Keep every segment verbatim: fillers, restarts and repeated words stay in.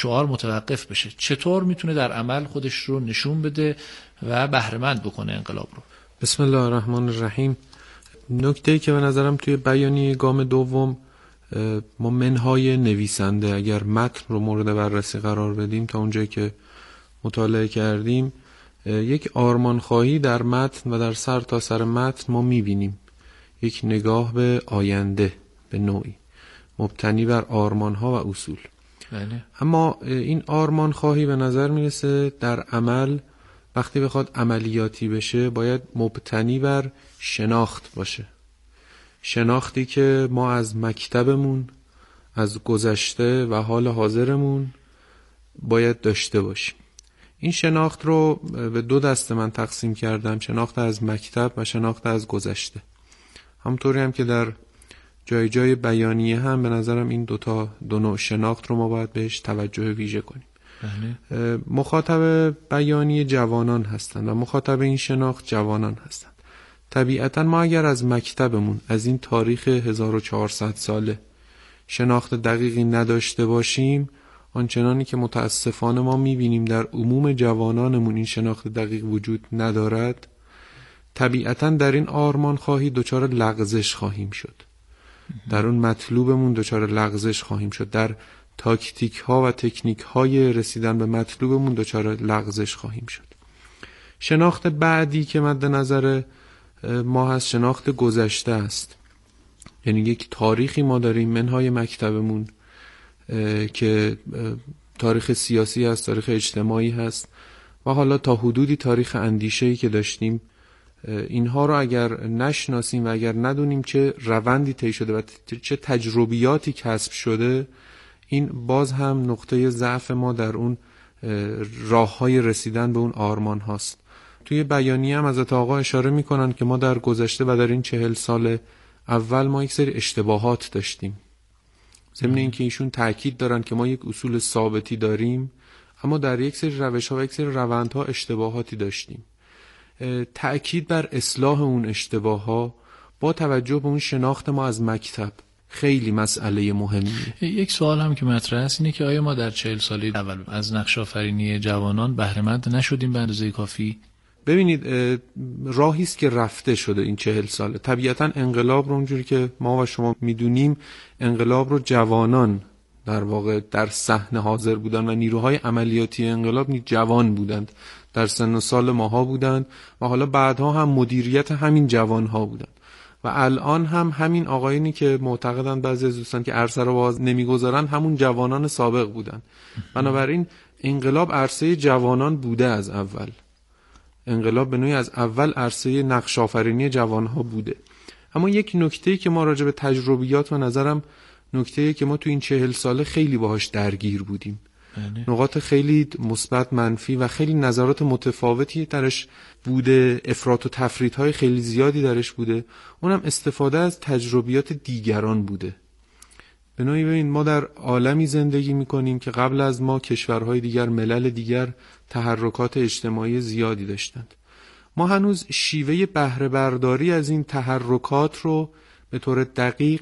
شعار متوقف بشه. چطور میتونه در عمل خودش رو نشون بده و بهره‌مند بکنه انقلاب رو؟ بسم الله الرحمن الرحیم. نکته‌ای که به نظرم توی بیانیه گام دوم ما منهای نویسنده اگر متن رو مورد بررسی قرار بدیم، تا اونجایی که مطالعه کردیم یک آرمانخواهی در متن و در سر تا سر متن ما میبینیم، یک نگاه به آینده به نوعی مبتنی بر آرمانها و اصول. بله. اما این آرمانخواهی به نظر میرسه در عمل وقتی بخواد عملیاتی بشه باید مبتنی بر شناخت باشه، شناختی که ما از مکتبمون، از گذشته و حال حاضرمون باید داشته باشیم. این شناخت رو به دو دسته من تقسیم کردم، شناخت از مکتب و شناخت از گذشته. همونطوری هم که در جای جای بیانیه هم به نظرم این دوتا دو نوع شناخت رو ما باید بهش توجه ویژه کنیم. بله. مخاطب بیانیه جوانان هستند و مخاطب این شناخت جوانان هستند. طبیعتا ما اگر از مکتبمون، از این تاریخ هزار و چهارصد ساله شناخت دقیقی نداشته باشیم، آنچنانی که متاسفانه ما میبینیم در عموم جوانانمون این شناخت دقیق وجود ندارد، طبیعتا در این آرمان خواهی دچار لغزش خواهیم شد، در اون مطلوبمون دچار لغزش خواهیم شد، در تاکتیک ها و تکنیک های رسیدن به مطلوبمون دچار لغزش خواهیم شد. شناخت بعدی که مد نظر ما هست شناخت گذشته است، یعنی یک تاریخی ما داریم منهای مکتبمون که تاریخ سیاسی هست، تاریخ اجتماعی هست و حالا تا حدودی تاریخ اندیشه‌ای که داشتیم. اینها رو اگر نشناسیم و اگر ندونیم چه روندی طی شده و چه تجربیاتی کسب شده، این باز هم نقطه ضعف ما در اون راه‌های رسیدن به اون آرمان هاست. توی بیانیه هم حضرت آقا اشاره میکنن که ما در گذشته و در این چهل سال اول ما یک سری اشتباهات داشتیم. ضمن اینکه ایشون تاکید دارن که ما یک اصول ثابتی داریم، اما در یک سری روش‌ها و یک سری روندها اشتباهاتی داشتیم. تأکید بر اصلاح اون اشتباه‌ها با توجه به اون شناخت ما از مکتب خیلی مسئله مهمیه. یک سوال هم که مطرح است اینه که آیا ما در چهل سالی اول از نقش آفرینی جوانان بهره‌مند نشدیم به اندازه کافی؟ ببینید راهی است که رفته شده این چهل ساله. طبیعتا انقلاب رو اونجوری که ما و شما میدونیم، انقلاب رو جوانان در واقع در صحنه حاضر بودن و نیروهای عملیاتی انقلاب نی جوان بودند، در سن و سال ماها بودند و حالا بعدها هم مدیریت همین جوانها بودند و الان هم همین آقایونی که معتقدند بعضی از دوستان که عرصه رو باز نمیگذارن همون جوانان سابق بودند. بنابراین انقلاب عرصه جوانان بوده، از اول انقلاب به نوعی از اول عرصه نقش آفرینی جوانها بوده. اما یک نکته‌ای که ما راجع به تجربیات و نظرم نکته‌ای که ما تو این چهل ساله خیلی باهاش درگیر بودیم، بله. نقاط خیلی مثبت منفی و خیلی نظرات متفاوتی درش بوده، افراط و تفریط‌های خیلی زیادی درش بوده، اونم استفاده از تجربیات دیگران بوده. به نوعی ببین ما در عالمی زندگی میکنیم که قبل از ما کشورهای دیگر، ملل دیگر تحرکات اجتماعی زیادی داشتند. ما هنوز شیوه بهره برداری از این تحرکات رو به طور دقیق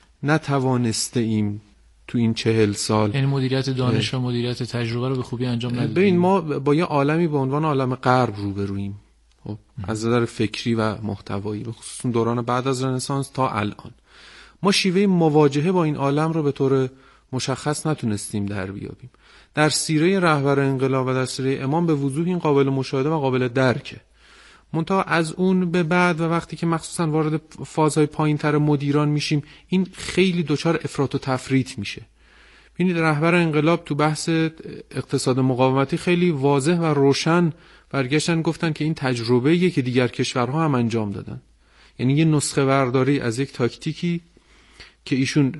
نتوانسته ایم تو این چهل سال. یعنی مدیریت دانش و مدیریت تجربه رو به خوبی انجام ندادیم. ببین ما با یه عالمی به عنوان عالم غرب روبرویم، خب از نظر فکری و محتوایی، به خصوص دوران بعد از رنسانس تا الان ما شیوه مواجهه با این عالم رو به طور مشخص نتونستیم در بیابیم. در سیره رهبر انقلاب و در سیره امام به وضوح این قابل مشاهده و قابل درکه. منتها از اون به بعد و وقتی که مخصوصا وارد فازهای پایین‌تر مدیران میشیم، این خیلی دچار افراط و تفریط میشه. ببینید رهبر انقلاب تو بحث اقتصاد مقاومتی خیلی واضح و روشن برگشتن گفتن که این تجربه‌ایه که دیگر کشورها هم انجام دادن. یعنی یه نسخه برداری از یک تاکتیکی که ایشون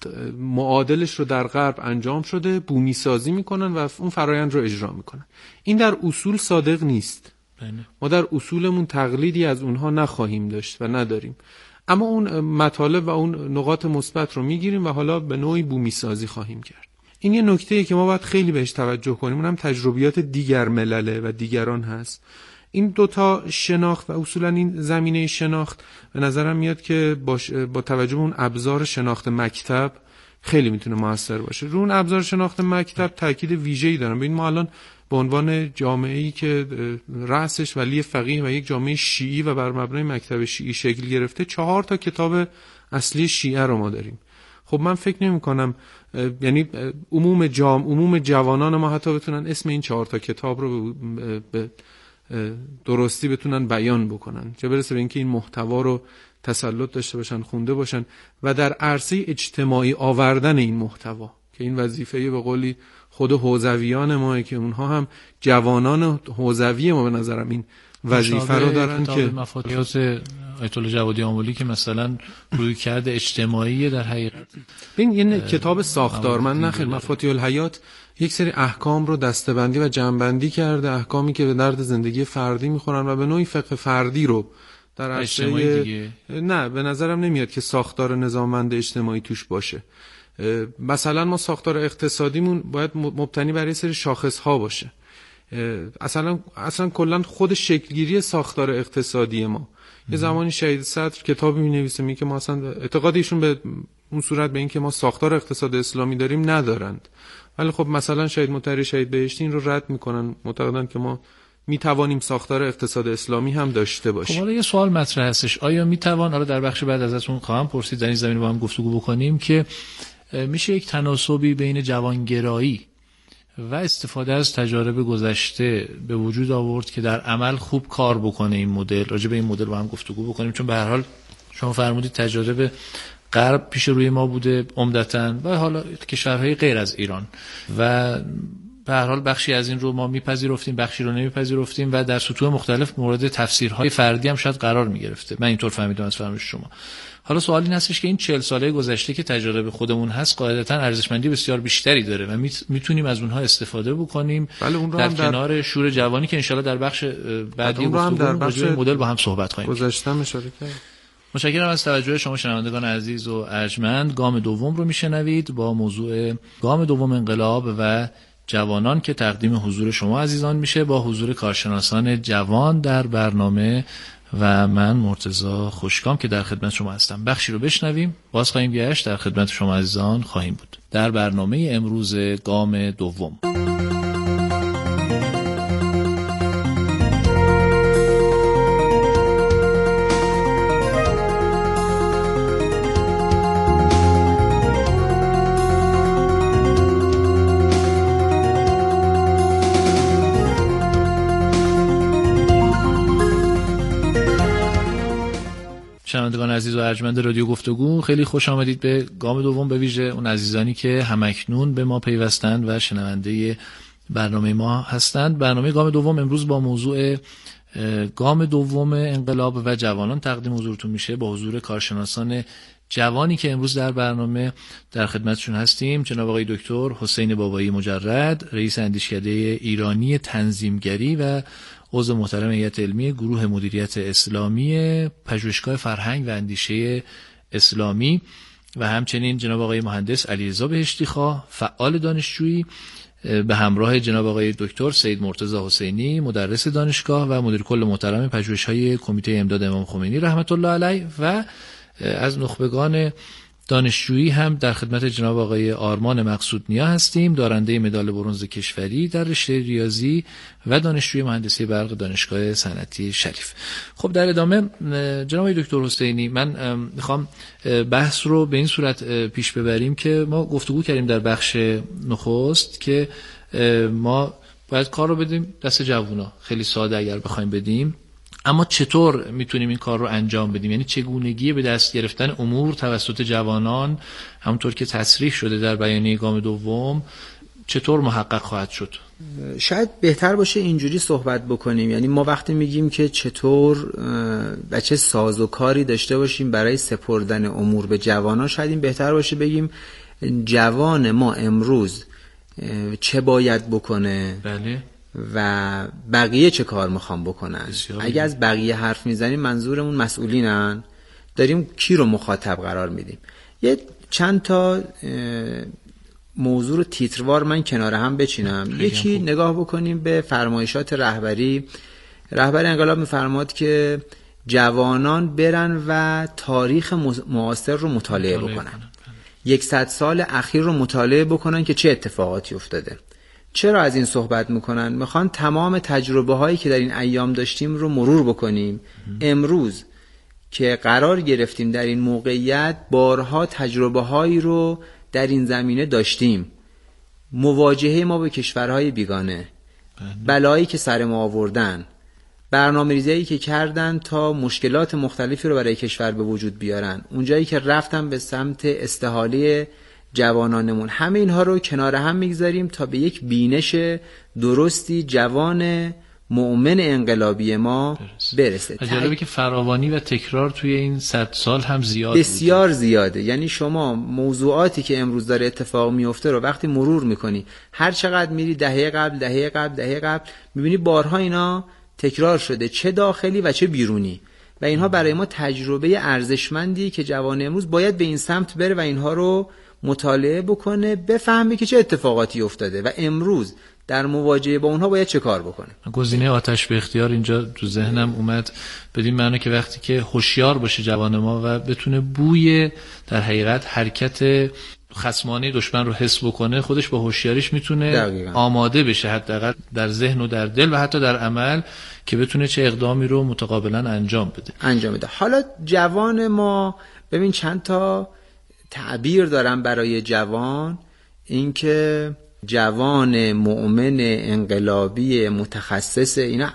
معادلش رو در غرب انجام شده بومی سازی میکنن و اون فرایند رو اجرا میکنن. این در اصول صادق نیست. بله. ما در اصولمون تقلیدی از اونها نخواهیم داشت و نداریم، اما اون مطالب و اون نقاط مثبت رو میگیریم و حالا به نوعی بومی سازی خواهیم کرد. این یه نکته‌ای که ما باید خیلی بهش توجه کنیم، اونم تجربیات دیگر ملله و دیگران هست. این دوتا شناخت و اصولا این زمینه شناخت به نظرم میاد که با, با توجه به اون ابزار شناخت مکتب خیلی میتونه موثر باشه. رو اون ابزار شناخت مکتب تاکید ویژه‌ای دارم. ببین ما الان به عنوان جامعه‌ای که رأسش ولی فقیه و یک جامعه شیعی و بر مبنای مکتب شیعی شکل گرفته، چهار تا کتاب اصلی شیعه رو ما داریم. خب من فکر نمی کنم یعنی عموم جام عموم جوانان ما حتی بتونن اسم این چهار تا کتاب رو به درستی بتونن بیان بکنن، چه برسه به اینکه این محتوا رو تسلط داشته باشن، خونده باشن و در عرصه اجتماعی آوردن این محتوا که این وظیفه به قولی خود حوزویان ما که اونها هم جوانان حوزوی ما به نظرم این وظیفه رو دارن که مفاتیحات آیت الله جوادی آملی که مثلا روی کرده اجتماعی در حقیقت این یه کتاب ساختارمند نخیر. مفاتیح الحیات یک سری احکام رو دسته‌بندی و جمع‌بندی کرده، احکامی که به درد زندگی فردی میخورن و به نوعی فقه فردی رو در عرصه نه به نظرم نمیاد که ساختار نظاممند اجتماعی توش باشه. مثلا ما ساختار اقتصادیمون باید مبتنی بر یه سری شاخص‌ها باشه. اصلا اصلا کلا خود شکلگیری ساختار اقتصادی ما یه زمانی شهید صدر کتابی می‌نویسه میگه که ما اصلا اعتقاد ایشون به اون صورت به این که ما ساختار اقتصاد اسلامی داریم ندارند، ولی خب مثلا شهید مطهری شهید بهشتی این رو رد میکنن، معتقدن که ما میتوانیم ساختار اقتصاد اسلامی هم داشته باشیم. خب حالا یه سوال مطرح هستش، آیا میتوان، حالا در بخش بعد ازتون خواهم پرسید در این زمینه با هم گفتگو بکنیم که میشه یک تناسبی بین جوانگرایی و استفاده از تجارب گذشته به وجود آورد که در عمل خوب کار بکنه این مدل؟ راجع به این مدل با هم گفتگو بکنیم، چون به هر حال شما فرمودید تجارب غرب پیش روی ما بوده عمدتاً و حالا کشورهای غیر از ایران و به هر حال بخشی از این رو ما میپذیرفتیم، بخشی رو نمیپذیرفتیم و در سطوح مختلف مورد تفسیرهای فردی هم شاید قرار میگرفته. من اینطور فهمیدم از فرمایش شما. حالا سوال این هستش که این چهل ساله گذشته که تجربه خودمون هست قاعدتاً ارزشمندی بسیار بیشتری داره و میتونیم از اونها استفاده بکنیم. بله اون رو در هم کنار در... شور جوانی که انشالله در بخش بعدی گفتگو راجع به مدل با هم صحبت خواهیم کرد. گذشته اشاره کردیم. متشکرم از توجه شما شنوندگان عزیز و ارجمند. گام دوم رو میشنوید با موضوع گام دوم انقلاب و جوانان که تقدیم حضور شما عزیزان میشه با حضور کارشناسان جوان در برنامه و من مرتضی خوشکام که در خدمت شما هستم. بخشی رو بشنویم باز خواهیم گشت در خدمت شما عزیزان خواهیم بود در برنامه امروز گام دوم. شنوندگان عزیز و ارجمند رادیو گفتگو، خیلی خوش آمدید به گام دوم، به ویژه اون عزیزانی که همکنون به ما پیوستند و شنونده برنامه ما هستند. برنامه گام دوم امروز با موضوع گام دوم انقلاب و جوانان تقدیم حضورتون میشه با حضور کارشناسان جوانی که امروز در برنامه در خدمتشون هستیم. جناب آقای دکتر حسین بابایی مجرد، رئیس اندیشکده ایرانی تنظیمگری و عضو محترم هیئت علمی گروه مدیریت اسلامی پژوهشگاه فرهنگ و اندیشه اسلامی، و همچنین جناب آقای مهندس علیرضا بهشتیخواه، فعال دانشجویی، به همراه جناب آقای دکتر سید مرتضی حسینی، مدرس دانشگاه و مدیر کل محترم پژوهش‌های کمیته امداد امام خمینی رحمت الله علیه، و از نخبگان دانشجویی هم در خدمت جناب آقای آرمان مقصود نیا هستیم، دارنده مدال برنز کشوری در رشته ریاضی و دانشجوی مهندسی برق دانشگاه صنعتی شریف. خب در ادامه جناب آقای دکتر حسینی، من میخوام بحث رو به این صورت پیش ببریم که ما گفتگو کردیم در بخش نخست که ما باید کار رو بدیم دست جوونا، خیلی ساده اگر بخوایم بدیم، اما چطور میتونیم این کار رو انجام بدیم؟ یعنی چگونگی به دست گرفتن امور توسط جوانان همونطور که تصریح شده در بیانیه گام دوم چطور محقق خواهد شد؟ شاید بهتر باشه اینجوری صحبت بکنیم. یعنی ما وقتی میگیم که چطور و چه سازوکاری داشته باشیم برای سپردن امور به جوانان، شاید این بهتر باشه بگیم جوان ما امروز چه باید بکنه. بله. و بقیه چه کار میخوام بکنن. اگه از بقیه حرف میزنیم منظورمون مسئولینن، داریم کی رو مخاطب قرار میدیم. یه چند تا موضوع رو تیتروار من کنار هم بچینم. یکی نگاه بکنیم به فرمایشات رهبری. رهبر انقلاب میفرماد که جوانان برن و تاریخ معاصر رو مطالعه بکنن. یکصد سال اخیر رو مطالعه بکنن که چه اتفاقاتی افتاده. چرا از این صحبت میکنن؟ میخوان تمام تجربه هایی که در این ایام داشتیم رو مرور بکنیم. امروز که قرار گرفتیم در این موقعیت، بارها تجربه هایی رو در این زمینه داشتیم. مواجهه ما با کشورهای بیگانه، بلایی که سر ما آوردن، برنامه‌ریزی که کردن تا مشکلات مختلفی رو برای کشور به وجود بیارن، اونجایی که رفتن به سمت استحاله جوانانمون، همه اینها رو کنار هم میگذاریم تا به یک بینش درستی جوان مؤمن انقلابی ما برسه. جالبه که فراوانی و تکرار توی این صد سال هم زیاد بسیار بوده. زیاده. یعنی شما موضوعاتی که امروز داره اتفاق میفته رو وقتی مرور میکنی، هر چقدر میری دهه قبل دهه قبل دهه قبل میبینی بارها اینا تکرار شده، چه داخلی و چه بیرونی، و اینها برای ما تجربه ارزشمندی که جوان امروز باید به این سمت بره و اینها رو مطالعه بکنه، بفهمه که چه اتفاقاتی افتاده و امروز در مواجهه با اونها باید چه کار بکنه. گزینه آتش به اختیار اینجا تو ذهنم اومد، بدین معنی که وقتی که هوشیار باشه جوان ما و بتونه بوی در حقیقت حرکت خصمانه دشمن رو حس بکنه، خودش با هوشیاریش میتونه آماده بشه، حداقل در ذهن و در دل و حتی در عمل، که بتونه چه اقدامی رو متقابلا انجام بده انجام بده. حالا جوان ما، ببین چند تا تعبیر دارم برای جوان، اینکه جوان مؤمن انقلابی متخصص، اینا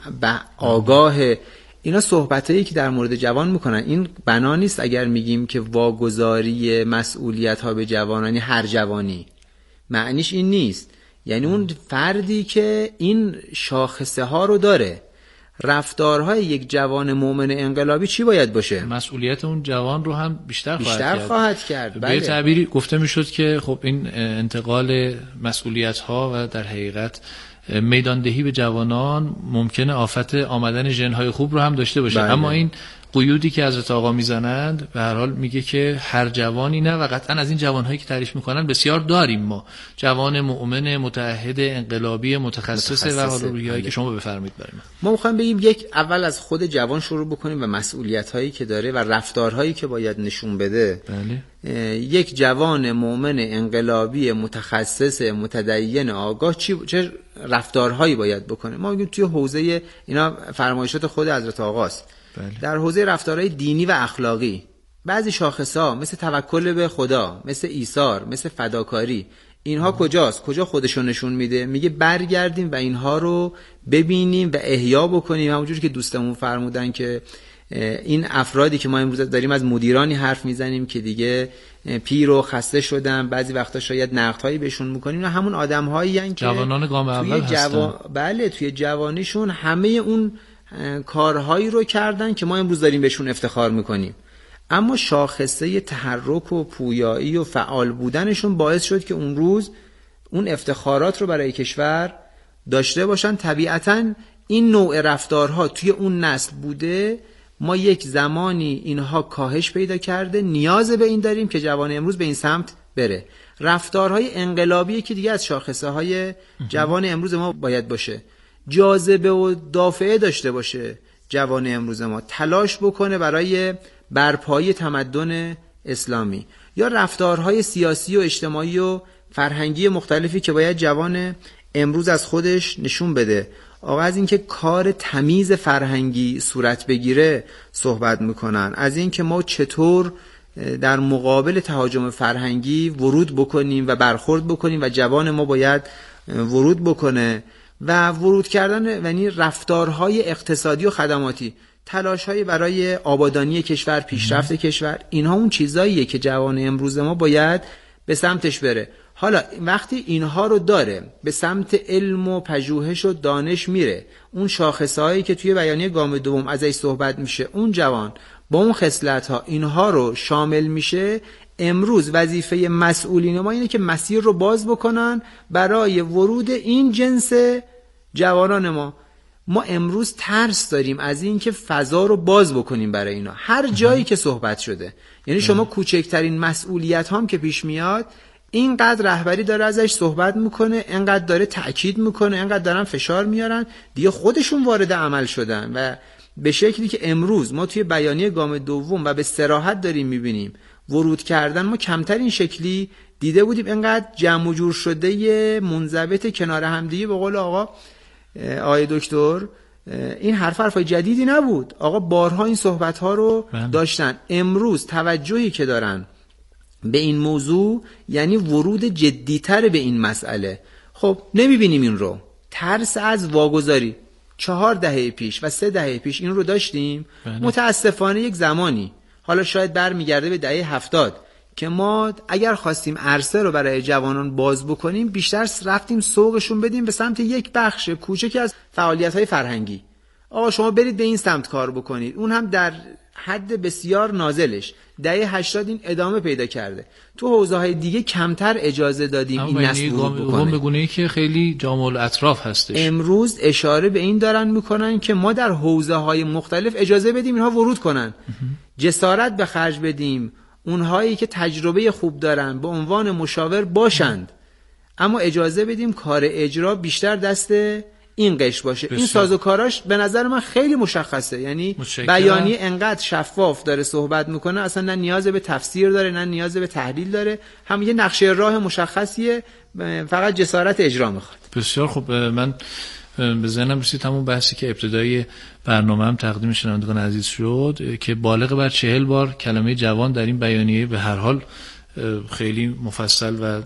آگاه، اینا صحبتایی که در مورد جوان میکنن. این بنا نیست اگر میگیم که واگذاری مسئولیت ها به جوانان، یعنی هر جوانی، معنیش این نیست. یعنی اون فردی که این شاخصه ها رو داره. رفتارهای یک جوان مؤمن انقلابی چی باید باشه؟ مسئولیت اون جوان رو هم بیشتر, بیشتر خواهد کرد, خواهد کرد. بله. به تعبیری گفته میشد که خب این انتقال مسئولیت ها و در حقیقت میداندهی به جوانان ممکنه آفت آمدن ژن‌های خوب رو هم داشته باشه. بله. اما این قیودی که حضرت آقا میزنند به هر حال میگه که هر جوانی نه، و قطعا از این جوانهایی که تعریف میکنن بسیار داریم ما، جوان مؤمن متعهد انقلابی متخصص و حالا رویایی که شما بفرمایید برای ما. ما میخوایم بگیم یک اول از خود جوان شروع بکنیم و مسئولیت‌هایی که داره و رفتارهایی که باید نشون بده. بله. یک جوان مؤمن انقلابی متخصص متدین آگاه چی چه رفتارهایی باید بکنه؟ ما میگیم توی حوزه اینا فرمایشات خود حضرت آقاست. بله. در حوزه رفتارهای دینی و اخلاقی بعضی شاخص‌ها مثل توکل به خدا، مثل ایثار، مثل فداکاری، اینها کجاست؟ کجا خودشون نشون میده؟ میگه برگردیم و اینها رو ببینیم و احیا بکنیم. همونجوری که دوستمون فرمودن که این افرادی که ما امروز داریم از مدیرانی حرف میزنیم که دیگه پیر و خسته شدن، بعضی وقتا شاید نقدهایی بهشون میکنیم، همون آدم‌هایی ان که جوانان گام اول جوا... هستن. بله، توی جوانیشون همه اون کارهایی رو کردن که ما امروز داریم بهشون افتخار میکنیم، اما شاخصه تحرک و پویایی و فعال بودنشون باعث شد که اون روز اون افتخارات رو برای کشور داشته باشن. طبیعتاً این نوع رفتارها توی اون نسل بوده، ما یک زمانی اینها کاهش پیدا کرده، نیاز به این داریم که جوان امروز به این سمت بره. رفتارهای انقلابی که دیگه از شاخصه های جوان امروز ما باید باشه، جاذبه و دافعه داشته باشه. جوان امروز ما تلاش بکنه برای برپایی تمدن اسلامی، یا رفتارهای سیاسی و اجتماعی و فرهنگی مختلفی که باید جوان امروز از خودش نشون بده. آقا از اینکه کار تمیز فرهنگی صورت بگیره صحبت میکنن، از اینکه ما چطور در مقابل تهاجم فرهنگی ورود بکنیم و برخورد بکنیم و جوان ما باید ورود بکنه، و ورود کردن یعنی رفتارهای اقتصادی و خدماتی، تلاش‌های برای آبادانی کشور، پیشرفت کشور، اینها اون چیزاییه که جوان امروز ما باید به سمتش بره. حالا وقتی اینها رو داره، به سمت علم و پژوهش و دانش میره، اون شاخصهایی که توی بیانیه گام دوم ازش صحبت میشه، اون جوان با اون خصلت‌ها اینها رو شامل میشه. امروز وظیفه مسئولین ما اینه که مسیر رو باز بکنن برای ورود این جنس جوانان ما. ما امروز ترس داریم از این که فضا رو باز بکنیم برای اینا هر جایی که صحبت شده. یعنی شما کوچکترین مسئولیت هم که پیش میاد، اینقدر رهبری داره ازش صحبت میکنه، اینقدر داره تأکید میکنه، اینقدر دارن فشار میارن، دیگه خودشون وارد عمل شدن و به شکلی که امروز ما توی بیانیه گام دوم و به صراحت داریم میبینیم ورود کردن ما کمتر این شکلی دیده بودیم. اینقدر جمع و جور شده یه منضبط کنار همدیگه، به قول آقا آقای دکتر این حرف حرفای جدیدی نبود. آقا بارها این صحبت ها رو داشتن. امروز توجهی که دارن به این موضوع یعنی ورود جدیتر به این مسئله. خب نمیبینیم این رو. ترس از واگذاری چهار دهه پیش و سه دهه پیش این رو داشتیم. بله. متاسفانه یک زمانی، حالا شاید برمیگرده به دهه هفتاد، که ما اگر خواستیم عرصه رو برای جوانان باز بکنیم بیشتر رفتیم سوقشون بدیم به سمت یک بخش کوچکی از فعالیت‌های فرهنگی. آقا شما برید به این سمت کار بکنید، اون هم در حد بسیار نازلش. دهه هشتاد این ادامه پیدا کرده. تو حوزه‌های دیگه کمتر اجازه دادیم این نسل ورود بکنه. به گونه‌ای که خیلی جامع الاطراف هستش. امروز اشاره به این دارن میکنن که ما در حوزه‌های مختلف اجازه بدیم اینها ورود کنن. جسارت به خرج بدیم اونهایی که تجربه خوب دارن به عنوان مشاور باشند، اما اجازه بدیم کار اجرا بیشتر دست این قش باشه. بسیار. این سازوکاراش به نظر من خیلی مشخصه، یعنی بیانیه انقدر شفاف داره صحبت میکنه، اصلا نه نیاز به تفسیر داره نه نیاز به تحلیل داره، هم یه نقشه راه مشخصیه، فقط جسارت اجرا میخواد. بسیار خب. من به ذهنم رسید همون بحثی که ابتدای برنامه هم تقدیم شنوندگان عزیز شد که بالغ بر چهل بار کلمه جوان در این بیانیه به هر حال خیلی مفصل و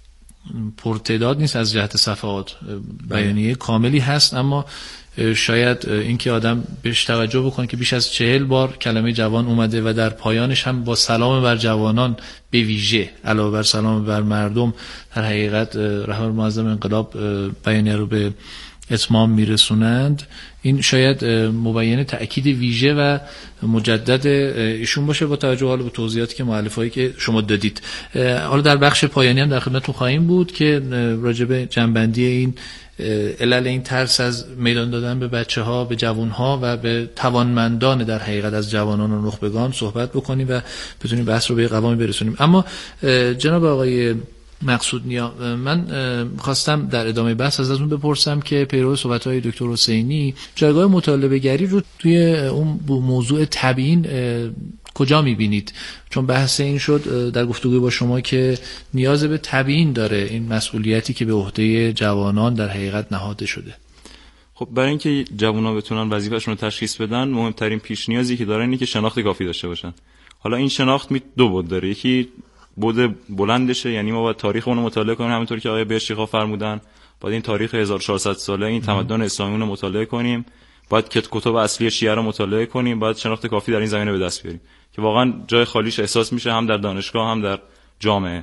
پرتعداد نیست از جهت صفحات، بیانیه کاملی هست، اما شاید اینکه آدم بهش توجه بکنه که بیش از چهل بار کلمه جوان اومده و در پایانش هم با سلام بر جوانان به ویژه علاوه بر سلام بر مردم در حقیقت رهبر معظم انقلاب بیانیه رو به اتمام میرسونند. این شاید مبین تأکید ویژه و مجدد ایشون باشه با توجه حالا به توضیحاتی که مؤلفه‌ای که شما دادید. حالا در بخش پایانی هم در خدمتتون خواهیم بود که راجع به جنبندی این علل این ترس از میدان دادن به بچه‌ها، به جوان‌ها و به توانمندان در حقیقت از جوانان و نخبگان صحبت بکنیم و بتونیم بحث رو به قوامی برسونیم. اما جناب آقای مقصود نیا، من خواستم در ادامه بحث از اون بپرسم که پیرو صحبت‌های دکتر حسینی جایگاه مطالبه گری رو توی اون موضوع تبیین کجا می‌بینید؟ چون بحث این شد در گفتگو با شما که نیاز به تبیین داره این مسئولیتی که به عهده جوانان در حقیقت نهاده شده. خب برای اینکه جوانان بتونن وظیفه‌شون رو تشخیص بدن، مهمترین پیش نیازی که دارن اینه که شناخت کافی داشته باشن. حالا این شناخت می دو بود داره، یکی بود بلندشه، یعنی ما باید تاریخ اون رو مطالعه کنیم همونطور که آقای بهشتی‌خواه فرمودن، باید این تاریخ هزار و چهارصد ساله این تمدن اسلامی رو مطالعه کنیم، باید کتب اصلی شیعه رو مطالعه کنیم، باید شناخت کافی در این زمینه به دست بیاریم که واقعا جای خالیش احساس میشه هم در دانشگاه هم در جامعه.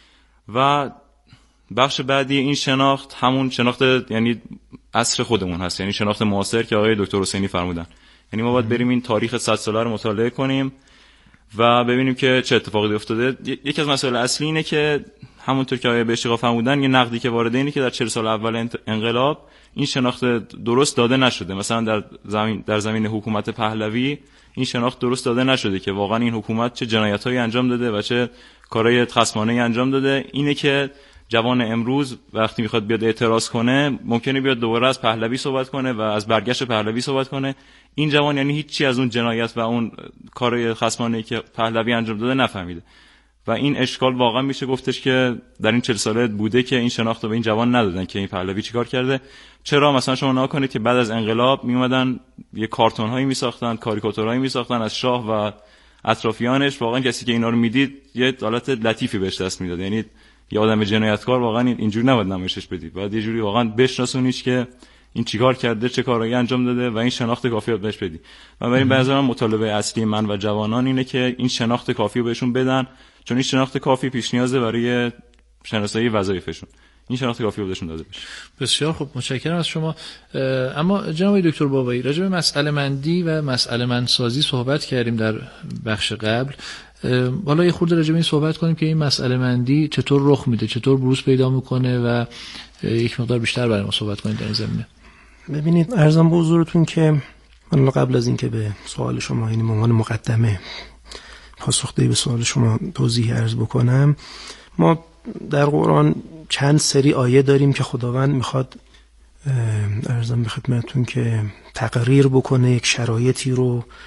و بخش بعدی این شناخت همون شناخت یعنی عصر خودمون هست، یعنی شناخت معاصر که آقای دکتر حسینی فرمودن. یعنی ما باید بریم این تاریخ صد ساله رو مطالعه کنیم و ببینیم که چه اتفاقی افتاده. یکی از مسائل اصلی اینه که همونطور که آقای بهشتی فرمودن، یه نقدی که وارد اینه که در چهل سال اول انقلاب این شناخت درست داده نشده. مثلا در زمین در زمین حکومت پهلوی این شناخت درست داده نشده که واقعا این حکومت چه جنایتایی انجام داده و چه کارهای خصمانه‌ای انجام داده. اینه که جوان امروز وقتی میخواد بیاد اعتراض کنه ممکنه بیاد دوباره از پهلوی صحبت کنه و از برگشت پهلوی صحبت کنه. این جوان یعنی هیچی از اون جنایت و اون کارهای خصمانه‌ای که پهلوی انجام داده نفهمیده و این اشکال واقعا میشه گفتش که در این چهل ساله بوده که این شناخت رو به این جوان ندادن که این پهلوی چیکار کرده. چرا مثلا شما نگاه کنید که بعد از انقلاب میومدن یه کارتون هایی میساختن، کاریکاتورهایی میساختن از شاه و اطرافیانش. واقعا کسی که اینا رو میدید یه حالت لطیفی بهش دست میداد، یعنی یه آدم جنایتکار واقعا اینجوری نباید نمایشش بدید، باید یه جوری واقعا بشناسونیش که این چیکار کرده، چه کارایی انجام داده و این شناخت کافی رو بهش بدید. و برای بعضی‌ها مطالبه اصلی من و جوانان اینه که این شناخت کافی رو بهشون بدن، چون این شناخت کافی پیش نیازه برای شناسایی وظایفشون. این شناخت کافی رو بهشون داده بشه. بسیار خوب، متشکرم از شما. اما جناب دکتر بابایی، راجع به مسئله مندی و مسئله مندسازی صحبت کردیم در بخش قبل. حالا یه خورده راجع به این صحبت کنیم که این مسئله مندی چطور رخ میده، چطور بروز پیدا میکنه و یک مقدار بیشتر برای ما صحبت کنید در این زمینه. ببینید، عرضم به حضورتون که من قبل از اینکه به سوال شما، یعنی به عنوان مقدمه پاسخدهی به سوال شما توضیح عرض بکنم، ما در قرآن چند سری آیه داریم که خداوند میخواد عرضم به خدمتتون که تقریر بکنه یک شرایطی رو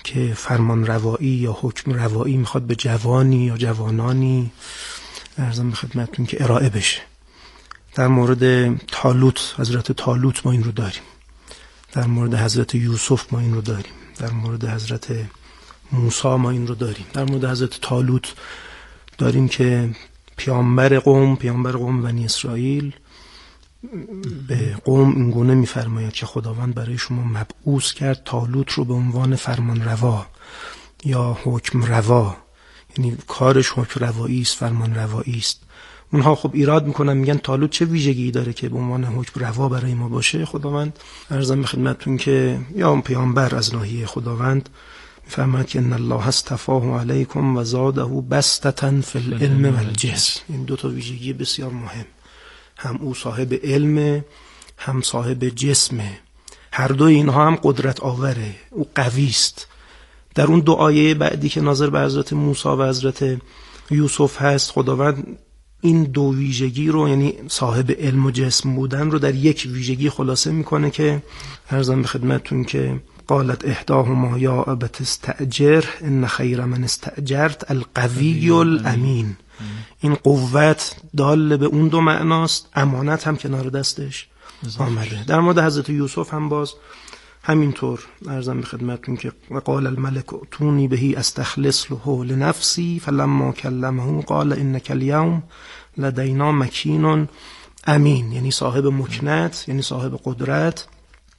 که فرمان روایی یا حکم روایی میخواد به جوانی یا جوانانی عرضم به خدمتتون که ارائه بشه. در مورد طالوت، حضرت طالوت ما این رو داریم، در مورد حضرت یوسف ما این رو داریم، در مورد حضرت موسی ما این رو داریم. در مورد حضرت طالوت داریم که پیامبر قوم پیامبر قوم بنی اسرائیل به قوم اینگونه میفرماید که خداوند برای شما مبعوث کرد طالوت رو به عنوان فرمان روا یا حکم روا، یعنی کارش حکم روایی است، فرمان روایی است. اونها خب ایراد میکنن، میگن طالوت چه ویژگی داره که به عنوان حکم روا برای ما باشه؟ خداوند عرضم به خدمتتون که یا اون پیامبر از ناحیه خداوند میفرماید که ان الله اصطفاه علیکم و زاده بسطة فی العلم و الجسم. این دو تا ویژگی بسیار مهم، هم او صاحب علم هم صاحب جسمه، هر دو اینها هم قدرت آوره، او قوی است. در اون دو آیه بعدی که ناظر به حضرت موسی و حضرت یوسف هست، خداوند این دو ویژگی رو، یعنی صاحب علم و جسم بودن رو، در یک ویژگی خلاصه میکنه که عرضم به خدمتتون که قالت احداهما یا ابت استأجر ان خیر من استأجرت القوی الامین. این قوت دال به اون دو معناست، امانت هم کنار دستش آمده. در مورد حضرت یوسف هم باز همینطور عرضم به خدمتتون که قال الملك ائتوني به استخلص له لنفسي فلما كلمه قال انك اليوم لدينا مكين امین، یعنی صاحب مکنت، یعنی صاحب قدرت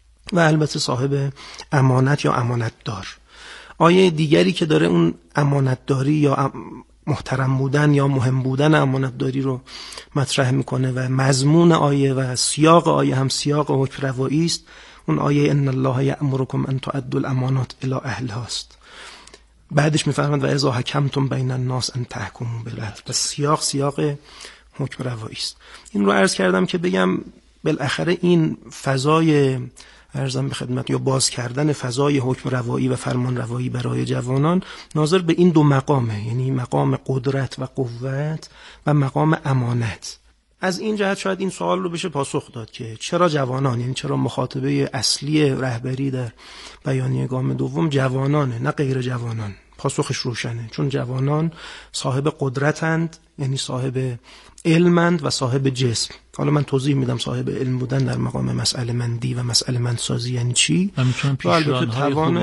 و البته صاحب امانت یا امانت دار. آیه دیگری که داره اون امانت داری یا محترم بودن یا مهم بودن امانت داری رو مطرح میکنه و مضمون آیه و سیاق آیه هم سیاق حکم روایی است. اون آیه ان الله یأمرکم ان تؤدوا الامانات الی اهلها است. بعدش میفرماید و اذا حکمتم بین الناس ان تحکموا بالعدل. و سیاق سیاق حکم روایی است. این رو عرض کردم که بگم بالاخره این فضای عرضم به خدمت یا باز کردن فضای حکم روایی و فرمان روایی برای جوانان ناظر به این دو مقامه، یعنی مقام قدرت و قوت و مقام امانت. از این جهت شاید این سوال رو بشه پاسخ داد که چرا جوانان، یعنی چرا مخاطبه اصلی رهبری در بیانیه گام دوم جوانانه نه غیر جوانان؟ پاسخش روشنه، چون جوانان صاحب قدرتند، یعنی صاحب علمند و صاحب جسم. حالا من توضیح میدم صاحب علم بودن در مقام مسئله مندی و مسئله مندسازی یعنی چی. البته توان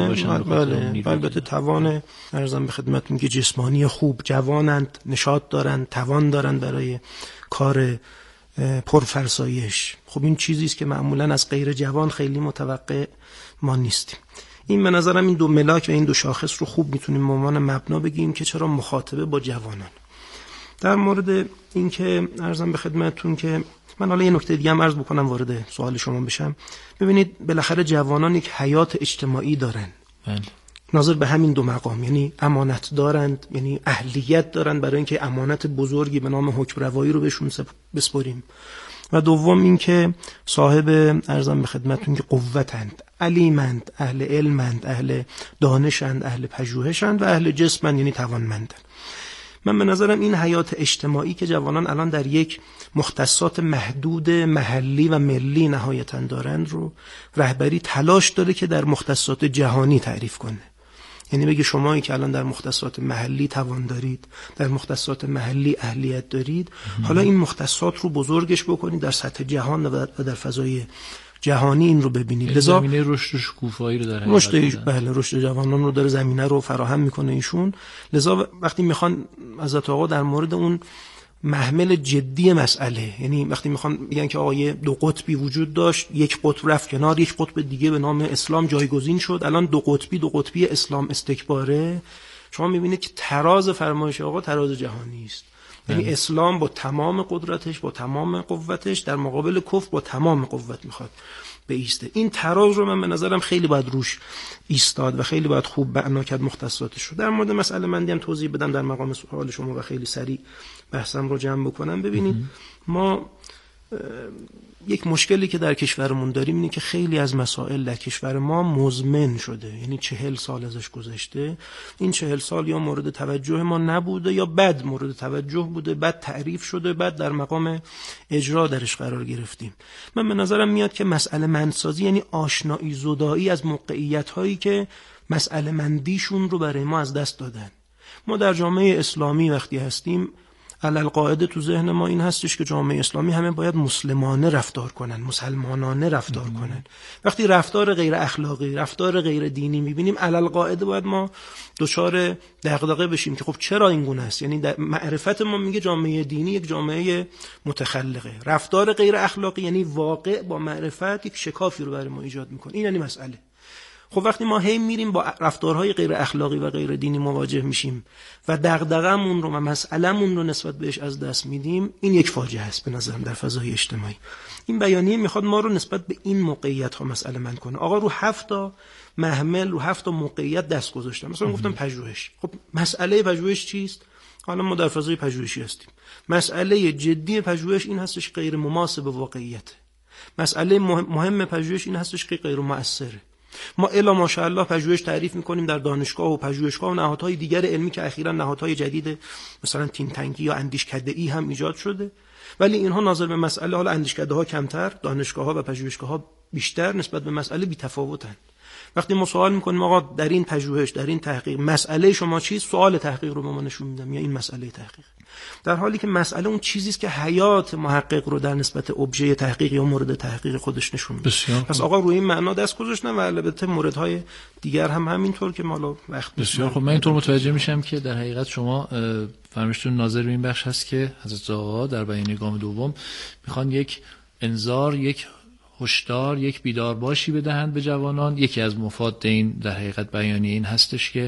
البته توان عرضم به خدمتتون که جسمانی خوب، جوانند، نشاط دارند، توان دارند برای کار پرفرسایش. خب این چیزی است که معمولا از غیر جوان خیلی متوقع ما نیستیم. این به نظرم این دو ملاک و این دو شاخص رو خوب میتونیم به عنوان مبنا بگیم که چرا مخاطبه با جوانان. در مورد این که عرضم به خدمتتون که من حالا یه نکته دیگه هم عرض بکنم وارد سوال شما بشم. ببینید بالاخره جوانان یک حیات اجتماعی دارن. بله. ناظر به همین دو مقام، یعنی امانت دارند، یعنی اهلیت دارند برای اینکه امانت بزرگی به نام حکم روایی رو بهشون بسپاریم. و دوم این که صاحب عرضم به خدمتتون که قوتند، علیمند، اهل علمند، اهل دانشند، اهل پژوهشند و اهل جسمند، یعنی توانمندند. من به نظرم این حیات اجتماعی که جوانان الان در یک مختصات محدود محلی و ملی نهایتاً دارند رو رهبری تلاش داره که در مختصات جهانی تعریف کنه. یعنی بگه شمایی که الان در مختصات محلی توان دارید، در مختصات محلی اهلیت دارید، حالا این مختصات رو بزرگش بکنید در سطح جهان و در فضای جهانی این رو ببینید. لذا زمینه رشد و شکوفایی رو داره. رشد بله رشد جوانان رو داره، زمینه رو فراهم میکنه ایشون. لذا وقتی میخوان حضرت آقا در مورد اون محمل جدی مسئله، یعنی وقتی میخوان میگن که آقا دو قطبی وجود داشت، یک قطب رفت کنار، یک قطب دیگه به نام اسلام جایگزین شد، الان دو قطبی دو قطبی اسلام استکباره، شما میبینید که تراز فرمایش آقا تراز جهانی است. یعنی اسلام با تمام قدرتش، با تمام قوتش در مقابل کفر با تمام قوت میخواد بایسته. این تراز رو من به نظرم خیلی باید روش ایستاد و خیلی باید خوب معنا کرد مختصاتش رو. در مورد مسئله مندی هم توضیح بدم در مقام سوال شما و خیلی سریع بحثم رو جمع بکنم. ببینید ما یک مشکلی که در کشورمون داریم اینه که خیلی از مسائل در کشور ما مزمن شده، یعنی چهل سال ازش گذشته، این چهل سال یا مورد توجه ما نبوده یا بد مورد توجه بوده، بد تعریف شده، بد در مقام اجرا درش قرار گرفتیم. من به نظرم میاد که مسئله مندسازی یعنی آشنایی زدایی از موقعیت هایی که مسئله مندیشون رو برای ما از دست دادن. ما در جامعه اسلامی وقتی هستیم علالقاعده تو ذهن ما این هستش که جامعه اسلامی همه باید مسلمانه رفتار کنن، مسلمانانه رفتار مم. کنن. وقتی رفتار غیر اخلاقی، رفتار غیر دینی میبینیم علالقاعده باید ما دچار دغدغه بشیم که خب چرا این گونه است. یعنی در معرفت ما میگه جامعه دینی یک جامعه متخلقه، رفتار غیر اخلاقی یعنی واقع با معرفت یک شکافی رو برای ما ایجاد میکنه. این یعنی مسئله. خب وقتی ما هی میریم با رفتارهای غیر اخلاقی و غیر دینی مواجه میشیم و دغدغه‌مون رو و مسئله‌مون رو نسبت بهش از دست میدیم، این یک فاجعه است به نظرم در فضای اجتماعی. این بیانیه میخواد ما رو نسبت به این موقعیت ها مسئله مند کنه. آقا رو هفت تا محمل، رو هفت تا موقعیت دست گذاشتم. مثلا گفتم پژوهش. خب مسئله پژوهش چیست؟ حالا ما در فضای پژوهشی هستیم. مسئله جدی پژوهش این هستش که غیر مماس به واقعیت. مسئله مهم پژوهش این هستش که غیر مؤثره. ما الا ماشاءالله پژوهش تعریف میکنیم در دانشگاه و پژوهشگاه و نهادهای دیگر علمی که اخیراً نهادهای جدید مثلا تین تنگی یا اندیشکده‌ای هم ایجاد شده، ولی اینها ناظر به مسئله، حالا اندیشکده‌ها کمتر، دانشگاه‌ها و پژوهشگاه‌ها بیشتر نسبت به مسئله بی‌تفاوتن. وقتی ما سوال میکنیم آقا در این پژوهش، در این تحقیق مسئله شما چیست، سوال تحقیق رو به ما نشون میدم یا این مسئله تحقیق، در حالی که مسئله اون چیزی است که حیات محقق رو در نسبت ابژه تحقیق یا مورد تحقیق خودش نشون میده. پس آقا روی این معنا دست گذاشتن و البته موردهای دیگر هم همینطور که مالا وقت. بسیار خب، من اینطور متوجه میشم که در حقیقت شما فرمایشتون ناظر به این بخش هست که حضرت آقا در بیانیه گام دوم میخوان یک انذار، یک هشدار، یک بیدارباشی بدهند به جوانان. یکی از مفاد این در حقیقت بیانیه این هستش که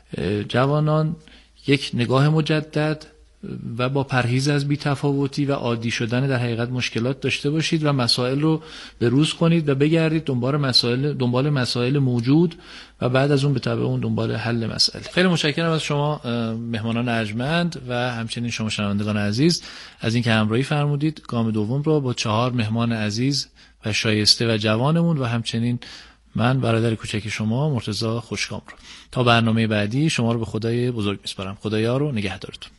جوانان یک نگاه مجدد و با پرهیز از بی‌تفاوتی و عادی شدن در حقیقت مشکلات داشته باشید و مسائل رو به روز کنید و بگردید دنبال مسائل دنبال مسائل موجود و بعد از اون به تبع اون دنبال حل مسئله. خیلی متشکرم از شما مهمانان ارجمند و همچنین شما شنوندگان عزیز از اینکه همراهی فرمودید. گام دوم رو با چهار مهمان عزیز و شایسته و جوانمون و همچنین من برادر کوچک شما مرتضی خوشکام رو تا برنامه بعدی شما رو به خدای بزرگ میسپارم. خدایا رو نگهدارتون.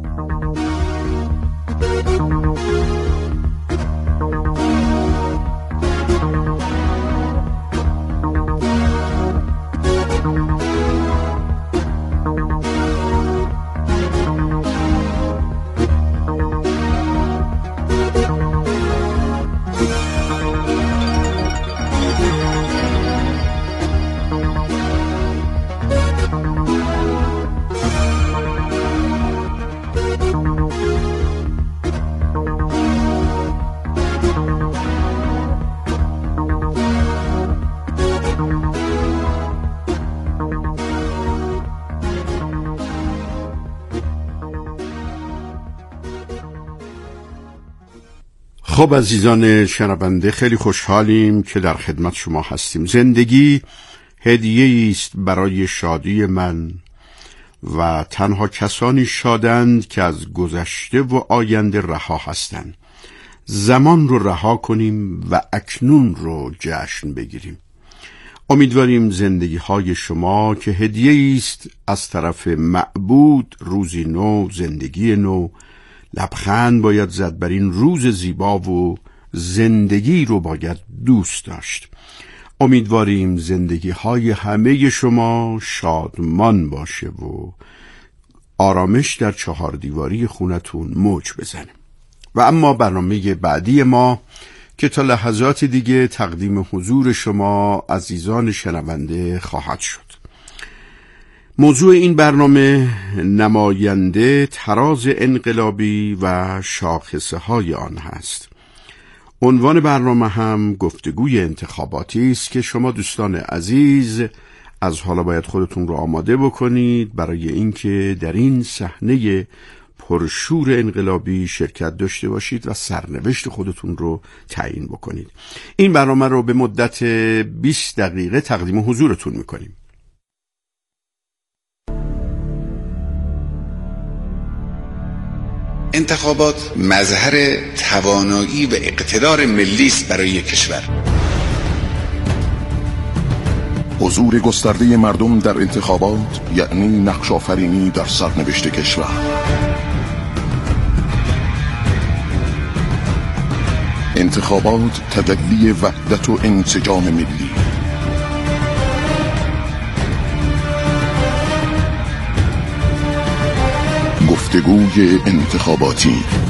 خب عزیزان شنونده، خیلی خوشحالیم که در خدمت شما هستیم. زندگی هدیه‌ای است برای شادی من و تنها کسانی شادند که از گذشته و آینده رها هستند. زمان رو رها کنیم و اکنون رو جشن بگیریم. امیدواریم زندگی های شما که هدیه‌ای است از طرف معبود، روزی نو، زندگی نو، لبخند باید زد بر این روز زیبا و زندگی رو باید دوست داشت. امیدواریم زندگی های همه شما شادمان باشه و آرامش در چهار دیواری خونتون موج بزنه. و اما برنامه بعدی ما که تا لحظات دیگه تقدیم حضور شما عزیزان شنونده خواهد شد. موضوع این برنامه نماینده تراز انقلابی و شاخصه های آن هست. عنوان برنامه هم گفتگوی انتخاباتی است که شما دوستان عزیز از حالا باید خودتون رو آماده بکنید برای اینکه در این صحنه پرشور انقلابی شرکت داشته باشید و سرنوشت خودتون رو تعیین بکنید. این برنامه رو به مدت بیست دقیقه تقدیم حضورتون میکنیم. انتخابات مظهر توانایی و اقتدار ملی است برای کشور. حضور گسترده مردم در انتخابات یعنی نقش آفرینی در سرنوشت کشور. انتخابات تجلی وحدت و انسجام ملی. گفتگوی انتخاباتی.